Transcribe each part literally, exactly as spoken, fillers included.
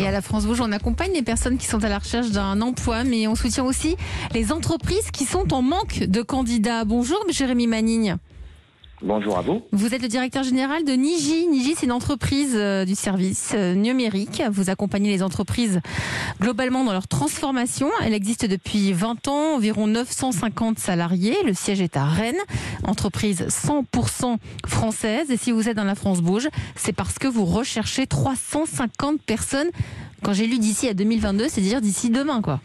à la France Rouge, on accompagne les personnes qui sont à la recherche d'un emploi, mais on soutient aussi les entreprises qui sont en manque de candidats. Bonjour, Jérémy Manigne. Bonjour à vous. Vous êtes le directeur général de Niji. Niji, c'est une entreprise euh, du service euh, numérique. Vous accompagnez les entreprises globalement dans leur transformation. Elle existe depuis vingt ans, environ neuf cent cinquante salariés. Le siège est à Rennes, entreprise cent pour cent française. Et si vous êtes dans la France Bouge, c'est parce que vous recherchez trois cent cinquante personnes. Quand j'ai lu d'ici à deux mille vingt-deux, c'est dire d'ici demain, quoi.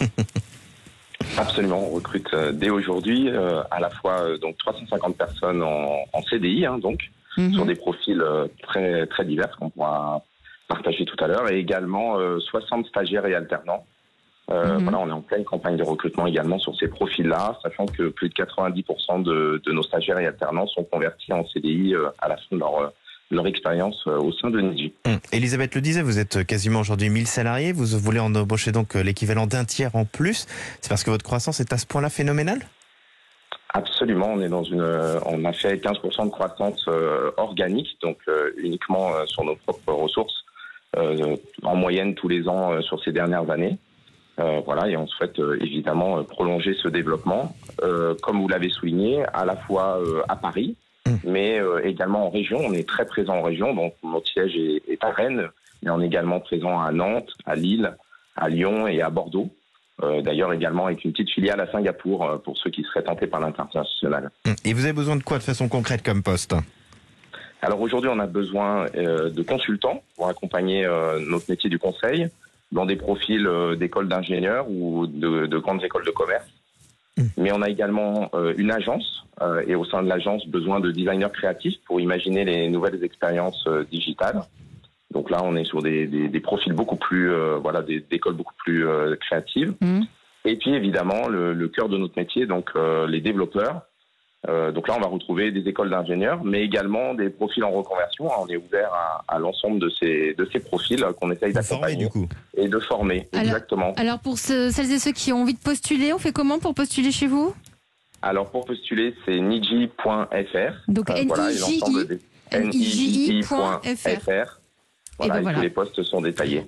Absolument, on recrute euh, dès aujourd'hui euh, à la fois euh, donc trois cent cinquante personnes en, en C D I, hein, donc mm-hmm. sur des profils euh, très très divers qu'on pourra partager tout à l'heure, et également euh, soixante stagiaires et alternants. Euh, mm-hmm. Voilà, on est en pleine campagne de recrutement également sur ces profils-là, sachant que plus de quatre-vingt-dix pour cent de, de nos stagiaires et alternants sont convertis en C D I euh, à la fin de leur euh, leur expérience au sein de Niji. Hum. Elisabeth le disait, vous êtes quasiment aujourd'hui mille salariés, vous voulez en embaucher donc l'équivalent d'un tiers en plus. C'est parce que votre croissance est à ce point-là phénoménale ? Absolument, on est dans une, on a fait quinze pour cent de croissance euh, organique, donc euh, uniquement euh, sur nos propres ressources, euh, en moyenne tous les ans euh, sur ces dernières années. Euh, voilà, et on souhaite euh, évidemment euh, prolonger ce développement, euh, comme vous l'avez souligné, à la fois euh, à Paris, mais euh, également en région. On est très présent en région, donc notre siège est, est à Rennes, mais on est également présent à Nantes, à Lille, à Lyon et à Bordeaux. Euh, d'ailleurs également avec une petite filiale à Singapour euh, pour ceux qui seraient tentés par l'international. Et vous avez besoin de quoi de façon concrète comme poste ? Alors aujourd'hui, on a besoin euh, de consultants pour accompagner euh, notre métier du conseil dans des profils euh, d'écoles d'ingénieurs ou de, de grandes écoles de commerce. Mais on a également euh, une agence euh, et au sein de l'agence, besoin de designers créatifs pour imaginer les nouvelles expériences euh, digitales. Donc là, on est sur des, des, des profils beaucoup plus, euh, voilà, des, des écoles beaucoup plus euh, créatives. Mmh. Et puis évidemment, le, le cœur de notre métier, donc euh, les développeurs. Euh, donc là, on va retrouver des écoles d'ingénieurs, mais également des profils en reconversion. On est ouvert à, à l'ensemble de ces, de ces profils qu'on essaye d'accompagner du coup. Et de former. Alors, exactement. Alors pour ce, celles et ceux qui ont envie de postuler, on fait comment pour postuler chez vous ? Alors pour postuler, c'est niji point f r. Donc euh, N voilà, I J I point F R. Voilà, et, ben voilà. Et tous les postes sont détaillés.